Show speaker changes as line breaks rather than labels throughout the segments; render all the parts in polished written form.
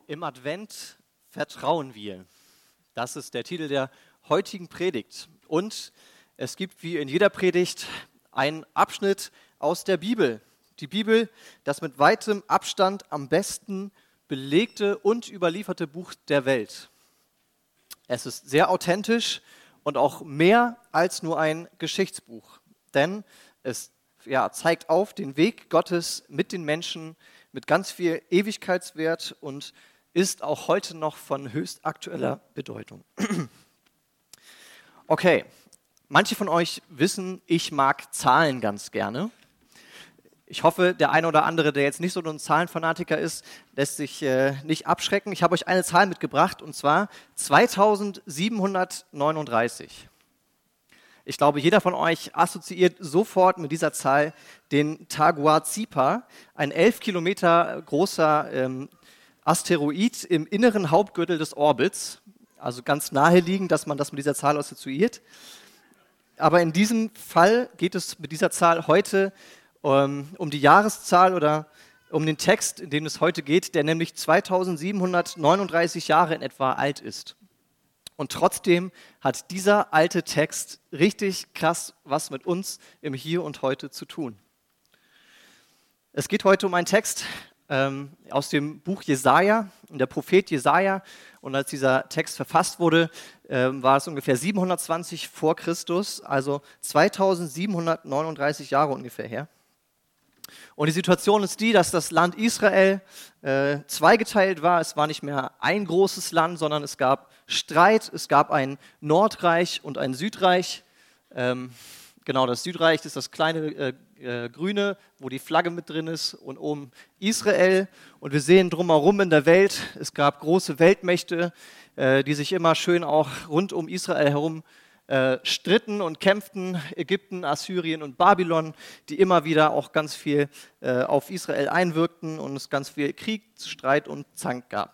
Im Advent vertrauen wir. Das ist der Titel der heutigen Predigt. Und es gibt wie in jeder Predigt einen Abschnitt aus der Bibel. Die Bibel, das mit weitem Abstand am besten belegte und überlieferte Buch der Welt. Es ist sehr authentisch und auch mehr als nur ein Geschichtsbuch. Denn es zeigt auf den Weg Gottes mit den Menschen mit ganz viel Ewigkeitswert und ist auch heute noch von höchst aktueller Bedeutung. Okay, manche von euch wissen, ich mag Zahlen ganz gerne. Ich hoffe, der eine oder andere, der jetzt nicht so ein Zahlenfanatiker ist, lässt sich nicht abschrecken. Ich habe euch eine Zahl mitgebracht, und zwar 2739. Ich glaube, jeder von euch assoziiert sofort mit dieser Zahl den Taguazipa, ein 11 Kilometer großer Asteroid im inneren Hauptgürtel des Orbits. Also ganz naheliegend, dass man das mit dieser Zahl assoziiert. Aber in diesem Fall geht es mit dieser Zahl heute um die Jahreszahl oder um den Text, in dem es heute geht, der nämlich 2739 Jahre in etwa alt ist. Und trotzdem hat dieser alte Text richtig krass was mit uns im Hier und Heute zu tun. Es geht heute um einen Text aus dem Buch Jesaja, der Prophet Jesaja. Und als dieser Text verfasst wurde, war es ungefähr 720 vor Christus, also 2739 Jahre ungefähr her. Und die Situation ist die, dass das Land Israel zweigeteilt war. Es war nicht mehr ein großes Land, sondern es gab Streit. Es gab ein Nordreich und ein Südreich. Genau, das Südreich ist das kleine Grüne, wo die Flagge mit drin ist, und oben Israel. Und wir sehen drumherum in der Welt, es gab große Weltmächte, die sich immer schön auch rund um Israel herum stritten und kämpften, Ägypten, Assyrien und Babylon, die immer wieder auch ganz viel auf Israel einwirkten und es ganz viel Krieg, Streit und Zank gab.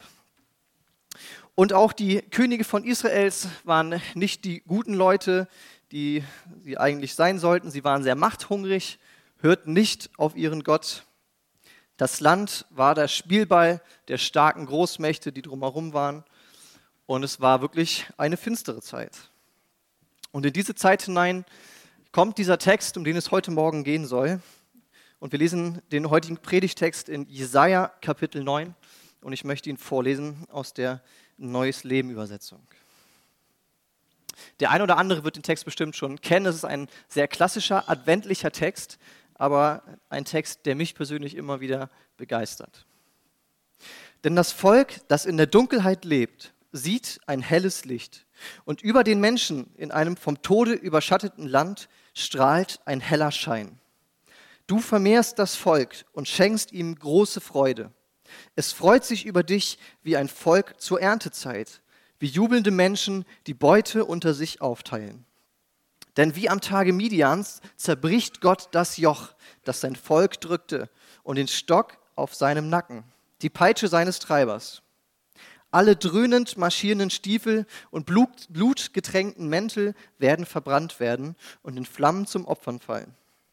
Und auch die Könige von Israels waren nicht die guten Leute, die sie eigentlich sein sollten. Sie waren sehr machthungrig, hörten nicht auf ihren Gott. Das Land war der Spielball der starken Großmächte, die drumherum waren. Und es war wirklich eine finstere Zeit. Und in diese Zeit hinein kommt dieser Text, um den es heute Morgen gehen soll. Und wir lesen den heutigen Predigtext in Jesaja Kapitel 9. Und ich möchte ihn vorlesen aus der Neues Leben Übersetzung. Der eine oder andere wird den Text bestimmt schon kennen. Es ist ein sehr klassischer, adventlicher Text, aber ein Text, der mich persönlich immer wieder begeistert. Denn das Volk, das in der Dunkelheit lebt, sieht ein helles Licht. Und über den Menschen in einem vom Tode überschatteten Land strahlt ein heller Schein. Du vermehrst das Volk und schenkst ihm große Freude. Es freut sich über dich wie ein Volk zur Erntezeit, wie jubelnde Menschen, die Beute unter sich aufteilen. Denn wie am Tage Midians zerbricht Gott das Joch, das sein Volk drückte, und den Stock auf seinem Nacken, die Peitsche seines Treibers. Alle dröhnend marschierenden Stiefel und blutgetränkten Mäntel werden verbrannt werden und in Flammen zum Opfern fallen.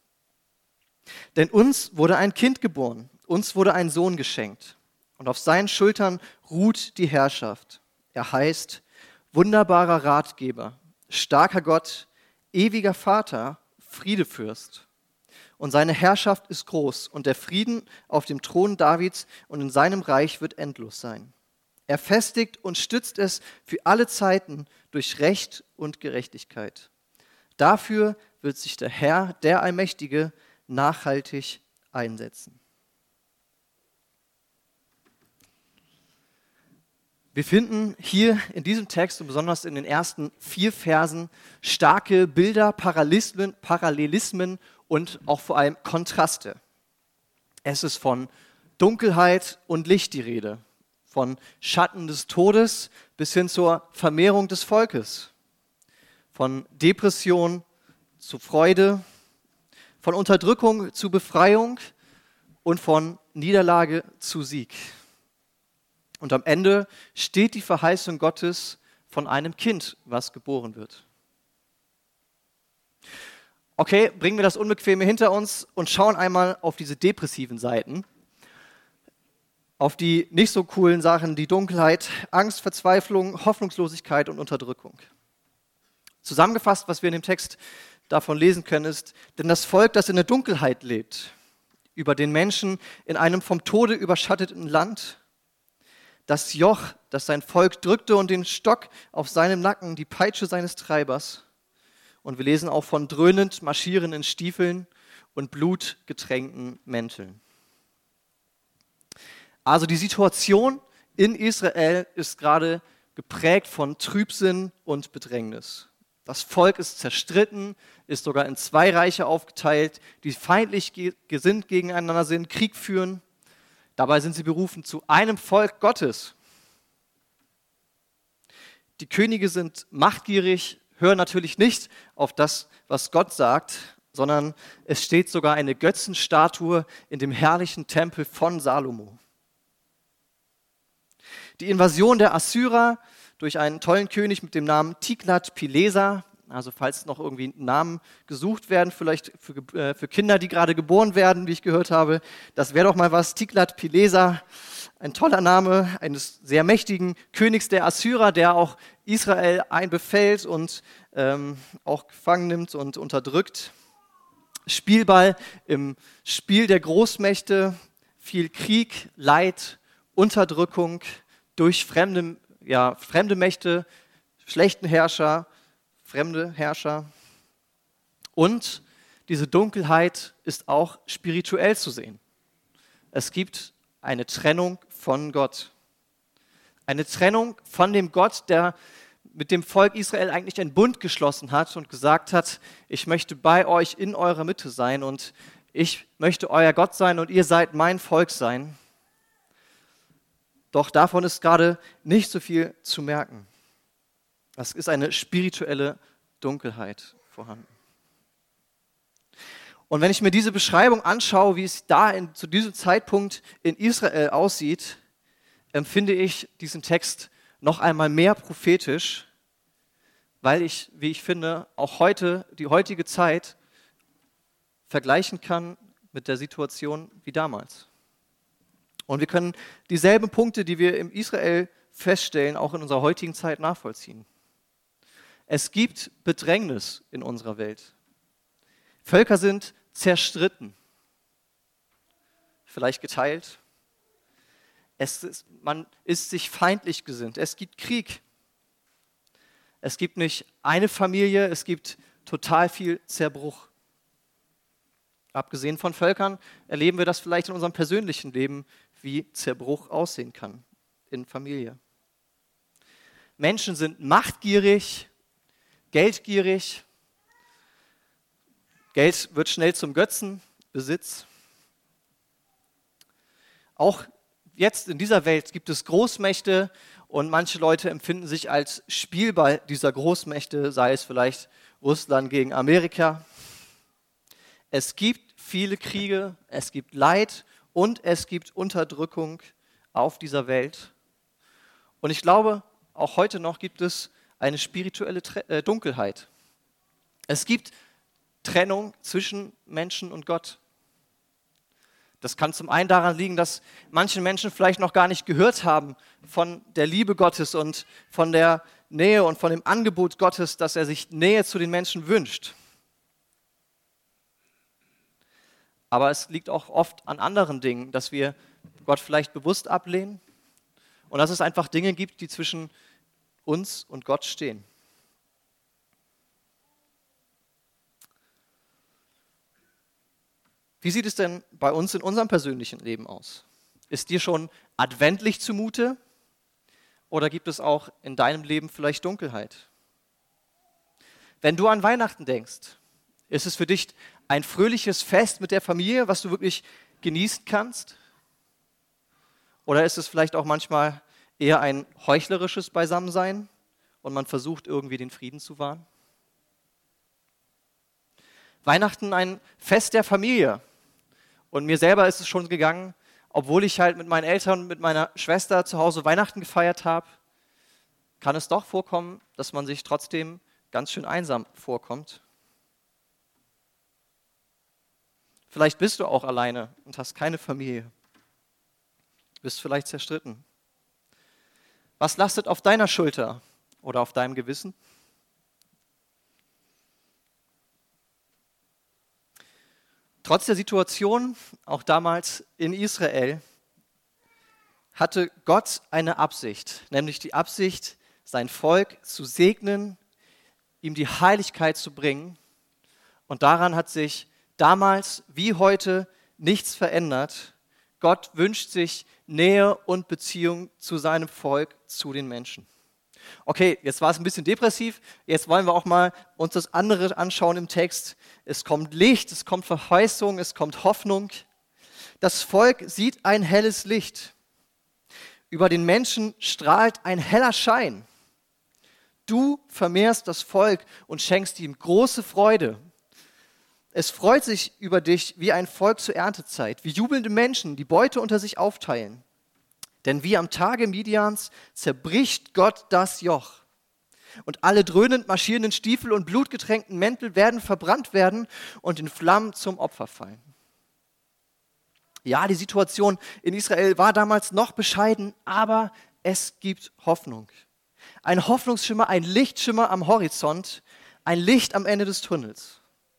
Denn uns wurde ein Kind geboren, uns wurde ein Sohn geschenkt, und auf seinen Schultern ruht die Herrschaft. Er heißt wunderbarer Ratgeber, starker Gott, ewiger Vater, Friedefürst. Und seine Herrschaft ist groß und der Frieden auf dem Thron Davids und in seinem Reich wird endlos sein. Er festigt und stützt es für alle Zeiten durch Recht und Gerechtigkeit. Dafür wird sich der Herr, der Allmächtige, nachhaltig einsetzen. Wir finden hier in diesem Text und besonders in den ersten 4 Versen starke Bilder, Parallelismen und auch vor allem Kontraste. Es ist von Dunkelheit und Licht die Rede, von Schatten des Todes bis hin zur Vermehrung des Volkes, von Depression zu Freude, von Unterdrückung zu Befreiung und von Niederlage zu Sieg. Und am Ende steht die Verheißung Gottes von einem Kind, was geboren wird. Okay, bringen wir das Unbequeme hinter uns und schauen einmal auf diese depressiven Seiten. auf die nicht so coolen Sachen, die Dunkelheit, Angst, Verzweiflung, Hoffnungslosigkeit und Unterdrückung. Zusammengefasst, was wir in dem Text davon lesen können, ist, denn das Volk, das in der Dunkelheit lebt, über den Menschen in einem vom Tode überschatteten Land, das Joch, das sein Volk drückte und den Stock auf seinem Nacken, die Peitsche seines Treibers. Und wir lesen auch von dröhnend marschierenden Stiefeln und blutgetränkten Mänteln. Also die Situation in Israel ist gerade geprägt von Trübsinn und Bedrängnis. Das Volk ist zerstritten, ist sogar in zwei Reiche aufgeteilt, die feindlich gesinnt gegeneinander sind, Krieg führen. Dabei sind sie berufen zu einem Volk Gottes. Die Könige sind machtgierig, hören natürlich nicht auf das, was Gott sagt, sondern es steht sogar eine Götzenstatue in dem herrlichen Tempel von Salomo. Die Invasion der Assyrer durch einen tollen König mit dem Namen Tiglat-Pileser, also falls noch irgendwie Namen gesucht werden, vielleicht für Kinder, die gerade geboren werden, wie ich gehört habe, das wäre doch mal was, Tiglat-Pileser, ein toller Name eines sehr mächtigen Königs der Assyrer, der auch Israel einbefällt und auch gefangen nimmt und unterdrückt. Spielball im Spiel der Großmächte, viel Krieg, Leid, Unterdrückung durch fremde Mächte, schlechten Herrscher, fremde Herrscher. Und diese Dunkelheit ist auch spirituell zu sehen. Es gibt eine Trennung von Gott. Eine Trennung von dem Gott, der mit dem Volk Israel eigentlich einen Bund geschlossen hat und gesagt hat, ich möchte bei euch in eurer Mitte sein und ich möchte euer Gott sein und ihr seid mein Volk sein. Doch davon ist gerade nicht so viel zu merken. Es ist eine spirituelle Dunkelheit vorhanden. Und wenn ich mir diese Beschreibung anschaue, wie es da zu diesem Zeitpunkt in Israel aussieht, empfinde ich diesen Text noch einmal mehr prophetisch, weil ich, wie ich finde, auch heute, die heutige Zeit vergleichen kann mit der Situation wie damals. Und wir können dieselben Punkte, die wir in Israel feststellen, auch in unserer heutigen Zeit nachvollziehen. Es gibt Bedrängnis in unserer Welt. Völker sind zerstritten, vielleicht geteilt. Man ist sich feindlich gesinnt. Es gibt Krieg. Es gibt nicht eine Familie, es gibt total viel Zerbruch. Abgesehen von Völkern erleben wir das vielleicht in unserem persönlichen Leben, wie Zerbruch aussehen kann in Familie. Menschen sind machtgierig, geldgierig. Geld wird schnell zum Götzen, Besitz. Auch jetzt in dieser Welt gibt es Großmächte und manche Leute empfinden sich als Spielball dieser Großmächte, sei es vielleicht Russland gegen Amerika. Es gibt viele Kriege, es gibt Leid und es gibt Unterdrückung auf dieser Welt. Und ich glaube, auch heute noch gibt es eine spirituelle Dunkelheit. Es gibt Trennung zwischen Menschen und Gott. Das kann zum einen daran liegen, dass manche Menschen vielleicht noch gar nicht gehört haben von der Liebe Gottes und von der Nähe und von dem Angebot Gottes, dass er sich Nähe zu den Menschen wünscht. Aber es liegt auch oft an anderen Dingen, dass wir Gott vielleicht bewusst ablehnen und dass es einfach Dinge gibt, die zwischen uns und Gott stehen. Wie sieht es denn bei uns in unserem persönlichen Leben aus? Ist dir schon adventlich zumute oder gibt es auch in deinem Leben vielleicht Dunkelheit? Wenn du an Weihnachten denkst, ist es für dich ein fröhliches Fest mit der Familie, was du wirklich genießen kannst? Oder ist es vielleicht auch manchmal eher ein heuchlerisches Beisammensein und man versucht irgendwie den Frieden zu wahren? Weihnachten ein Fest der Familie. Und mir selber ist es schon gegangen, obwohl ich halt mit meinen Eltern und mit meiner Schwester zu Hause Weihnachten gefeiert habe, kann es doch vorkommen, dass man sich trotzdem ganz schön einsam vorkommt. Vielleicht bist du auch alleine und hast keine Familie. bist vielleicht zerstritten. Was lastet auf deiner Schulter oder auf deinem Gewissen? Trotz der Situation, auch damals in Israel, hatte Gott eine Absicht, nämlich die Absicht, sein Volk zu segnen, ihm die Heiligkeit zu bringen. Und daran hat sich damals wie heute nichts verändert. Gott wünscht sich Nähe und Beziehung zu seinem Volk, zu den Menschen. Okay, jetzt war es ein bisschen depressiv. Jetzt wollen wir auch mal uns das andere anschauen im Text. Es kommt Licht, es kommt Verheißung, es kommt Hoffnung. Das Volk sieht ein helles Licht. Über den Menschen strahlt ein heller Schein. Du vermehrst das Volk und schenkst ihm große Freude. Es freut sich über dich wie ein Volk zur Erntezeit, wie jubelnde Menschen, die Beute unter sich aufteilen. Denn wie am Tage Midians zerbricht Gott das Joch. Und alle dröhnend marschierenden Stiefel und blutgetränkten Mäntel werden verbrannt werden und in Flammen zum Opfer fallen. Ja, die Situation in Israel war damals noch bescheiden, aber es gibt Hoffnung. Ein Hoffnungsschimmer, ein Lichtschimmer am Horizont, ein Licht am Ende des Tunnels.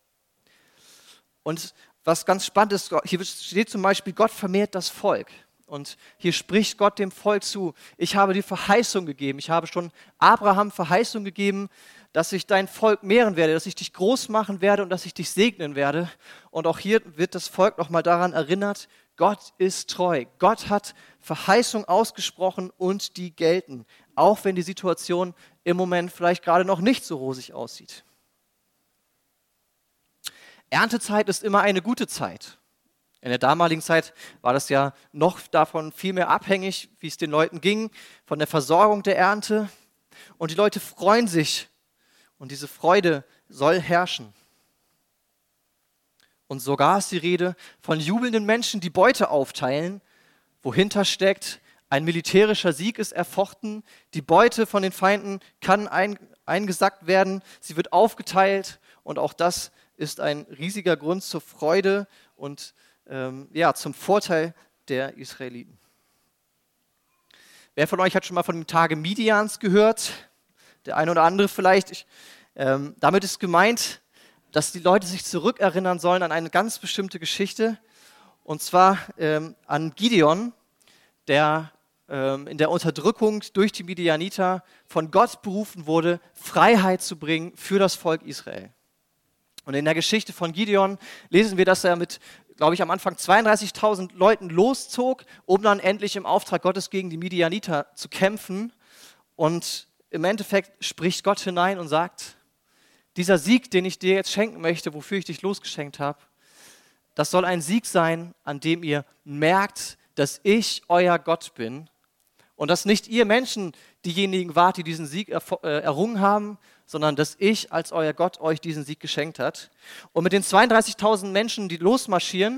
Und was ganz spannend ist, hier steht zum Beispiel, Gott vermehrt das Volk. Und hier spricht Gott dem Volk zu, ich habe dir Verheißung gegeben, ich habe schon Abraham Verheißung gegeben, dass ich dein Volk mehren werde, dass ich dich groß machen werde und dass ich dich segnen werde. Und auch hier wird das Volk nochmal daran erinnert, Gott ist treu. Gott hat Verheißung ausgesprochen und die gelten, auch wenn die Situation im Moment vielleicht gerade noch nicht so rosig aussieht. Erntezeit ist immer eine gute Zeit. In der damaligen Zeit war das ja noch davon viel mehr abhängig, wie es den Leuten ging, von der Versorgung der Ernte. Und die Leute freuen sich und diese Freude soll herrschen. Und sogar ist die Rede von jubelnden Menschen, die Beute aufteilen, wohinter steckt, ein militärischer Sieg ist erfochten, die Beute von den Feinden kann eingesackt werden, sie wird aufgeteilt und auch das ist ein riesiger Grund zur Freude und zum Vorteil der Israeliten. Wer von euch hat schon mal von dem Tage Midians gehört? Der eine oder andere vielleicht. Damit ist gemeint, dass die Leute sich zurückerinnern sollen an eine ganz bestimmte Geschichte. Und zwar an Gideon, der in der Unterdrückung durch die Midianiter von Gott berufen wurde, Freiheit zu bringen für das Volk Israel. Und in der Geschichte von Gideon lesen wir, dass er mit, glaube ich, am Anfang 32.000 Leuten loszog, um dann endlich im Auftrag Gottes gegen die Midianiter zu kämpfen. Und im Endeffekt spricht Gott hinein und sagt, dieser Sieg, den ich dir jetzt schenken möchte, wofür ich dich losgeschenkt habe, das soll ein Sieg sein, an dem ihr merkt, dass ich euer Gott bin und dass nicht ihr Menschen diejenigen wart, die diesen Sieg errungen haben, sondern dass ich als euer Gott euch diesen Sieg geschenkt hat. Und mit den 32.000 Menschen, die losmarschieren,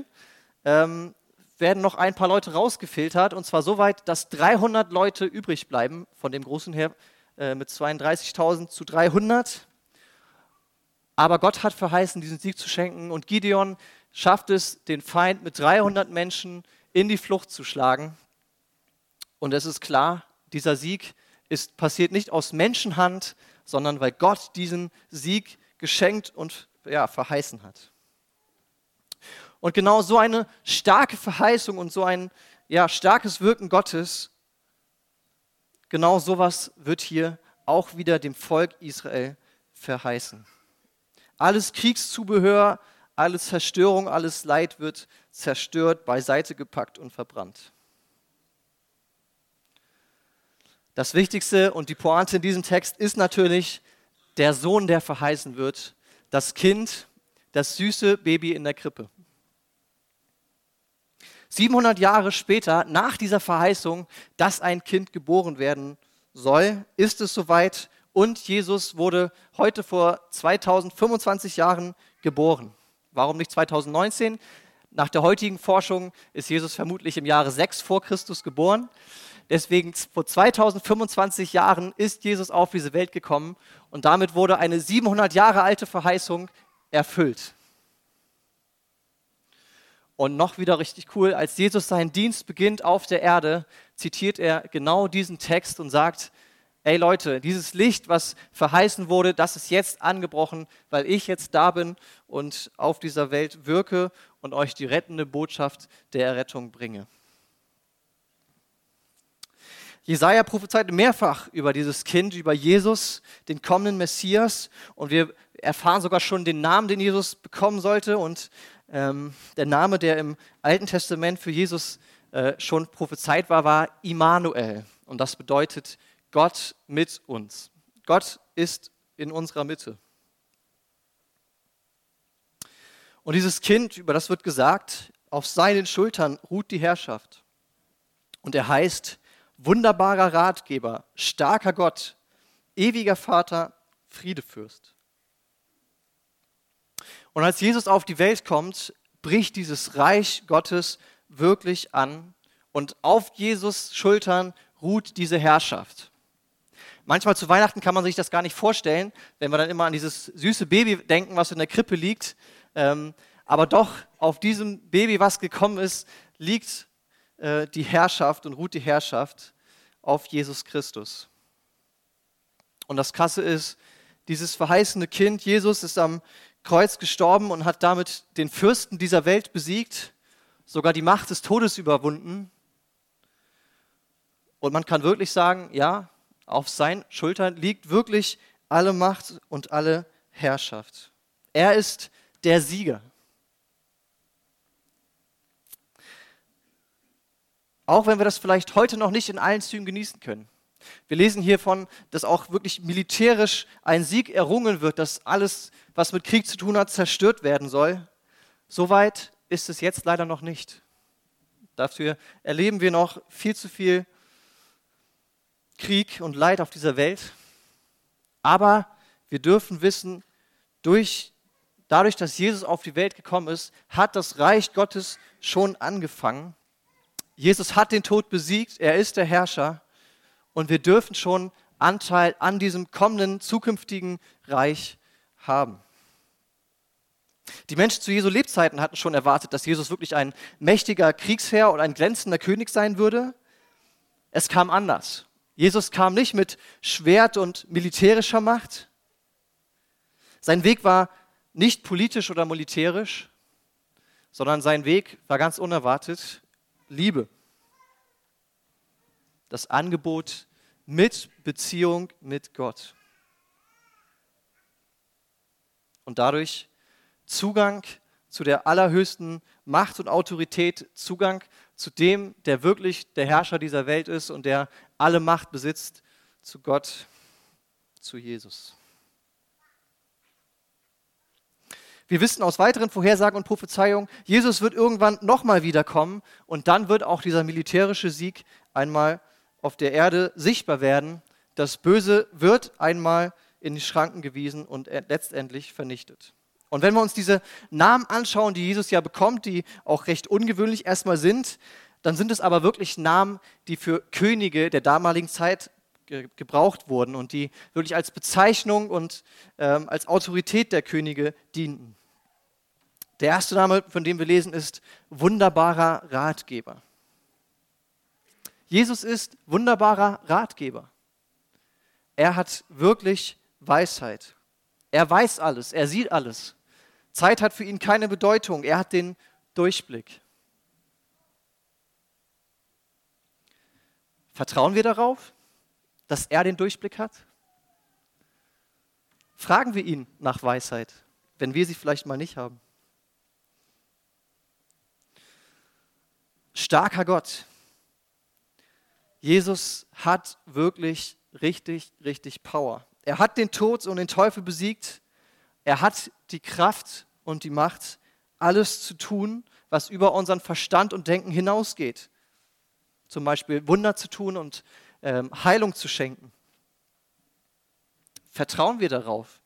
werden noch ein paar Leute rausgefiltert, und zwar so weit, dass 300 Leute übrig bleiben, von dem großen Heer mit 32.000 zu 300. Aber Gott hat verheißen, diesen Sieg zu schenken, und Gideon schafft es, den Feind mit 300 Menschen in die Flucht zu schlagen. Und es ist klar, dieser Sieg passiert nicht aus Menschenhand, sondern weil Gott diesen Sieg geschenkt und verheißen hat. Und genau so eine starke Verheißung und so ein starkes Wirken Gottes, genau sowas wird hier auch wieder dem Volk Israel verheißen. Alles Kriegszubehör, alles Zerstörung, alles Leid wird zerstört, beiseite gepackt und verbrannt. Das Wichtigste und die Pointe in diesem Text ist natürlich der Sohn, der verheißen wird, das Kind, das süße Baby in der Krippe. 700 Jahre später, nach dieser Verheißung, dass ein Kind geboren werden soll, ist es soweit und Jesus wurde heute vor 2025 Jahren geboren. Warum nicht 2019? Nach der heutigen Forschung ist Jesus vermutlich im Jahre 6 vor Christus geboren. Deswegen vor 2025 Jahren ist Jesus auf diese Welt gekommen und damit wurde eine 700 Jahre alte Verheißung erfüllt. Und noch wieder richtig cool, als Jesus seinen Dienst beginnt auf der Erde, zitiert er genau diesen Text und sagt, ey Leute, dieses Licht, was verheißen wurde, das ist jetzt angebrochen, weil ich jetzt da bin und auf dieser Welt wirke und euch die rettende Botschaft der Errettung bringe. Jesaja prophezeite mehrfach über dieses Kind, über Jesus, den kommenden Messias. Und wir erfahren sogar schon den Namen, den Jesus bekommen sollte. Und der Name, der im Alten Testament für Jesus schon prophezeit war, war Immanuel. Und das bedeutet Gott mit uns. Gott ist in unserer Mitte. Und dieses Kind, über das wird gesagt, auf seinen Schultern ruht die Herrschaft. Und er heißt wunderbarer Ratgeber, starker Gott, ewiger Vater, Friedefürst. Und als Jesus auf die Welt kommt, bricht dieses Reich Gottes wirklich an und auf Jesus' Schultern ruht diese Herrschaft. Manchmal zu Weihnachten kann man sich das gar nicht vorstellen, wenn wir dann immer an dieses süße Baby denken, was in der Krippe liegt. Aber doch auf diesem Baby, was gekommen ist, liegt die Herrschaft und ruht die Herrschaft auf Jesus Christus. Und das Krasse ist, dieses verheißene Kind, Jesus, ist am Kreuz gestorben und hat damit den Fürsten dieser Welt besiegt, sogar die Macht des Todes überwunden. Und man kann wirklich sagen, ja, auf seinen Schultern liegt wirklich alle Macht und alle Herrschaft. Er ist der Sieger. Auch wenn wir das vielleicht heute noch nicht in allen Zügen genießen können. Wir lesen hiervon, dass auch wirklich militärisch ein Sieg errungen wird, dass alles, was mit Krieg zu tun hat, zerstört werden soll. Soweit ist es jetzt leider noch nicht. Dafür erleben wir noch viel zu viel Krieg und Leid auf dieser Welt. Aber wir dürfen wissen, dadurch, dass Jesus auf die Welt gekommen ist, hat das Reich Gottes schon angefangen. Jesus hat den Tod besiegt, er ist der Herrscher und wir dürfen schon Anteil an diesem kommenden, zukünftigen Reich haben. Die Menschen zu Jesu Lebzeiten hatten schon erwartet, dass Jesus wirklich ein mächtiger Kriegsherr und ein glänzender König sein würde. Es kam anders. Jesus kam nicht mit Schwert und militärischer Macht. Sein Weg war nicht politisch oder militärisch, sondern sein Weg war ganz unerwartet Liebe. Das Angebot mit Beziehung mit Gott. Und dadurch Zugang zu der allerhöchsten Macht und Autorität, Zugang zu dem, der wirklich der Herrscher dieser Welt ist und der alle Macht besitzt, zu Gott, zu Jesus. Wir wissen aus weiteren Vorhersagen und Prophezeiungen, Jesus wird irgendwann nochmal wiederkommen und dann wird auch dieser militärische Sieg einmal auf der Erde sichtbar werden. Das Böse wird einmal in die Schranken gewiesen und letztendlich vernichtet. Und wenn wir uns diese Namen anschauen, die Jesus ja bekommt, die auch recht ungewöhnlich erstmal sind, dann sind es aber wirklich Namen, die für Könige der damaligen Zeit gebraucht wurden und die wirklich als Bezeichnung und als Autorität der Könige dienten. Der erste Name, von dem wir lesen, ist wunderbarer Ratgeber. Jesus ist wunderbarer Ratgeber. Er hat wirklich Weisheit. Er weiß alles, er sieht alles. Zeit hat für ihn keine Bedeutung, er hat den Durchblick. Vertrauen wir darauf, dass er den Durchblick hat? Fragen wir ihn nach Weisheit, wenn wir sie vielleicht mal nicht haben. Starker Gott. Jesus hat wirklich richtig Power. Er hat den Tod und den Teufel besiegt. Er hat die Kraft und die Macht, alles zu tun, was über unseren Verstand und Denken hinausgeht. Zum Beispiel Wunder zu tun und Heilung zu schenken. Vertrauen wir darauf?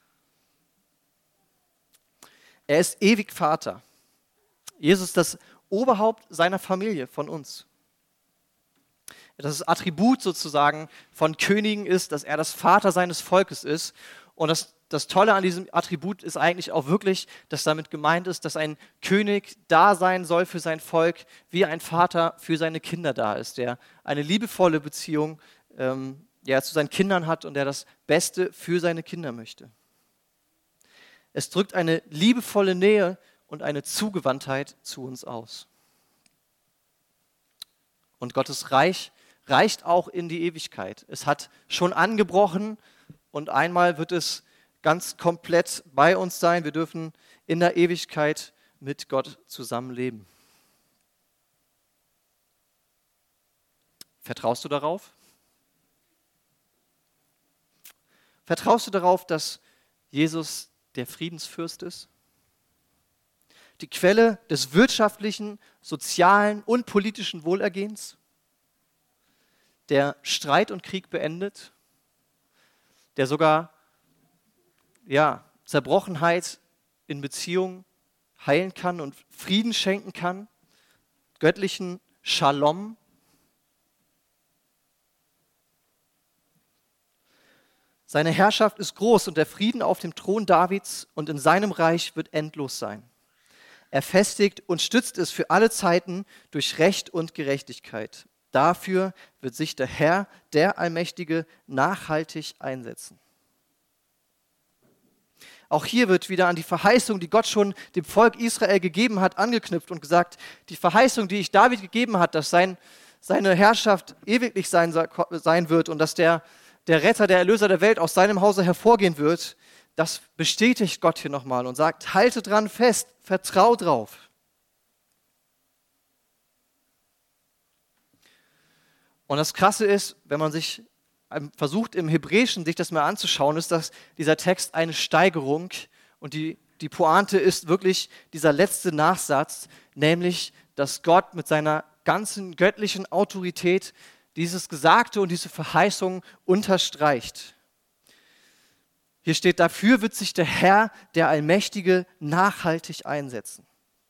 Er ist ewig Vater. Jesus ist das Oberhaupt seiner Familie, von uns. Das Attribut sozusagen von Königen ist, dass er das Vater seines Volkes ist. Und das das Tolle an diesem Attribut ist eigentlich auch wirklich, dass damit gemeint ist, dass ein König da sein soll für sein Volk, wie ein Vater für seine Kinder da ist, der eine liebevolle Beziehung zu seinen Kindern hat und der das Beste für seine Kinder möchte. Es drückt eine liebevolle Nähe und eine Zugewandtheit zu uns aus. Und Gottes Reich reicht auch in die Ewigkeit. Es hat schon angebrochen und einmal wird es ganz komplett bei uns sein. Wir dürfen in der Ewigkeit mit Gott zusammenleben. Vertraust du darauf? Vertraust du darauf, dass Jesus der Friedensfürst ist? Die Quelle des wirtschaftlichen, sozialen und politischen Wohlergehens, der Streit und Krieg beendet, der sogar Zerbrochenheit in Beziehungen heilen kann und Frieden schenken kann, göttlichen Shalom. Seine Herrschaft ist groß und der Frieden auf dem Thron Davids und in seinem Reich wird endlos sein. Er festigt und stützt es für alle Zeiten durch Recht und Gerechtigkeit. Dafür wird sich der Herr, der Allmächtige, nachhaltig einsetzen. Auch hier wird wieder an die Verheißung, die Gott schon dem Volk Israel gegeben hat, angeknüpft und gesagt, die Verheißung, die ich David gegeben hat, dass seine Herrschaft ewiglich sein wird und dass der Retter, der Erlöser der Welt aus seinem Hause hervorgehen wird, das bestätigt Gott hier nochmal und sagt, halte dran fest, vertrau drauf. Und das Krasse ist, wenn man sich versucht im Hebräischen sich das mal anzuschauen, ist, dass dieser Text eine Steigerung und die Pointe ist wirklich dieser letzte Nachsatz, nämlich, dass Gott mit seiner ganzen göttlichen Autorität dieses Gesagte und diese Verheißung unterstreicht. Hier steht, dafür wird sich der Herr, der Allmächtige, nachhaltig einsetzen.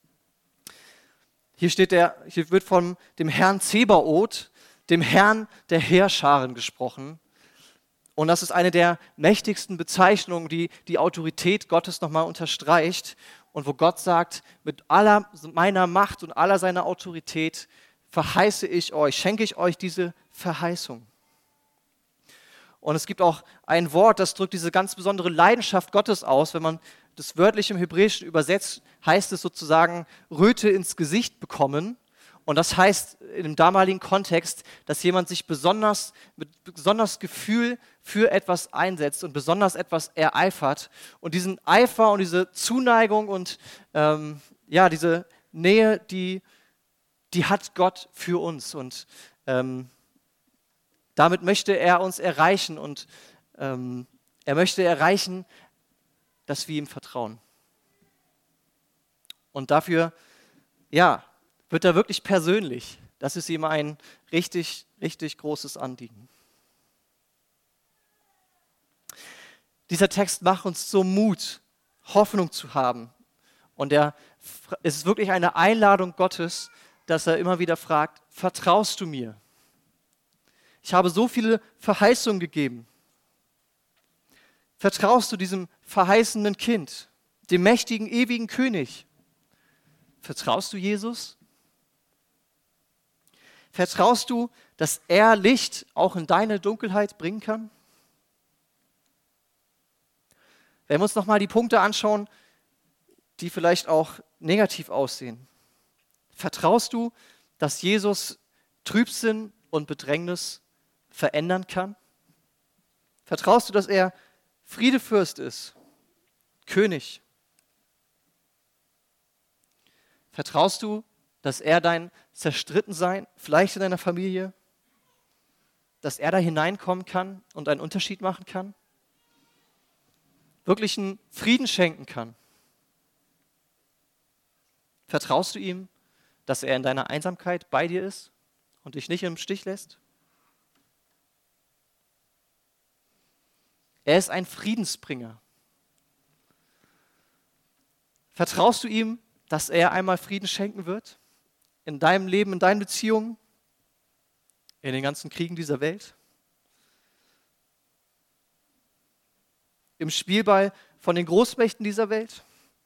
Hier wird von dem Herrn Zebaoth, dem Herrn der Heerscharen gesprochen. Und das ist eine der mächtigsten Bezeichnungen, die die Autorität Gottes nochmal unterstreicht. Und wo Gott sagt, mit aller meiner Macht und aller seiner Autorität schenke ich euch diese Verheißung. Und es gibt auch ein Wort, das drückt diese ganz besondere Leidenschaft Gottes aus. Wenn man das wörtlich im Hebräischen übersetzt, heißt es sozusagen Röte ins Gesicht bekommen. Und das heißt im damaligen Kontext, dass jemand sich mit besonders Gefühl für etwas einsetzt und besonders etwas ereifert. Und diesen Eifer und diese Zuneigung und diese Nähe, die hat Gott für uns. Und damit möchte er uns erreichen und er möchte erreichen, dass wir ihm vertrauen. Und dafür, wird er wirklich persönlich. Das ist ihm ein richtig, richtig großes Anliegen. Dieser Text macht uns so Mut, Hoffnung zu haben. Und es ist wirklich eine Einladung Gottes, dass er immer wieder fragt, vertraust du mir? Ich habe so viele Verheißungen gegeben. Vertraust du diesem verheißenen Kind, dem mächtigen, ewigen König? Vertraust du Jesus? Vertraust du, dass er Licht auch in deine Dunkelheit bringen kann? Wenn wir uns nochmal die Punkte anschauen, die vielleicht auch negativ aussehen. Vertraust du, dass Jesus Trübsinn und Bedrängnis verändern kann? Vertraust du, dass er Friedefürst ist, König? Vertraust du, dass er dein Zerstrittensein, vielleicht in deiner Familie, dass er da hineinkommen kann und einen Unterschied machen kann? Wirklich einen Frieden schenken kann? Vertraust du ihm, dass er in deiner Einsamkeit bei dir ist und dich nicht im Stich lässt? Er ist ein Friedensbringer. Vertraust du ihm, dass er einmal Frieden schenken wird? In deinem Leben, in deinen Beziehungen, in den ganzen Kriegen dieser Welt? im Spielball von den Großmächten dieser Welt?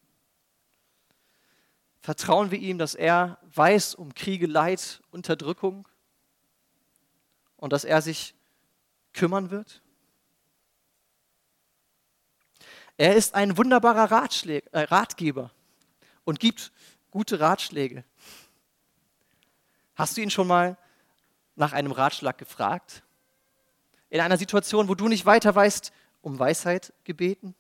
Vertrauen wir ihm, dass er weiß um Kriege, Leid, Unterdrückung und dass er sich kümmern wird? Er ist ein wunderbarer Ratgeber und gibt gute Ratschläge. Hast du ihn schon mal nach einem Ratschlag gefragt? In einer Situation, wo du nicht weiter weißt, um Weisheit gebeten?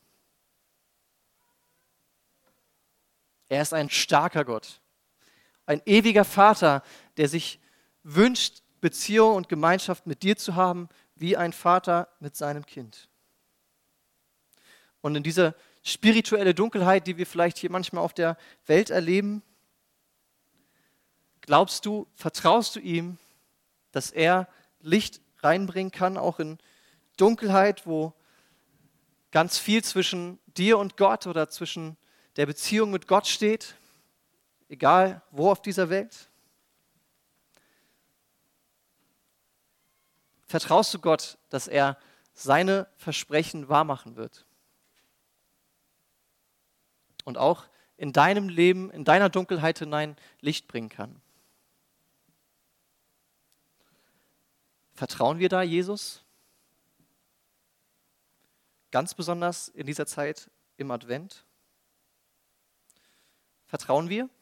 Er ist ein starker Gott, ein ewiger Vater, der sich wünscht, Beziehung und Gemeinschaft mit dir zu haben, wie ein Vater mit seinem Kind. Und in dieser spirituelle Dunkelheit, die wir vielleicht hier manchmal auf der Welt erleben, glaubst du, vertraust du ihm, dass er Licht reinbringen kann, auch in Dunkelheit, wo ganz viel zwischen dir und Gott oder zwischen der Beziehung mit Gott steht, egal wo auf dieser Welt? Vertraust du Gott, dass er seine Versprechen wahrmachen wird? Und auch in deinem Leben, in deiner Dunkelheit hinein Licht bringen kann? Vertrauen wir da Jesus? Ganz besonders in dieser Zeit im Advent? Vertrauen wir?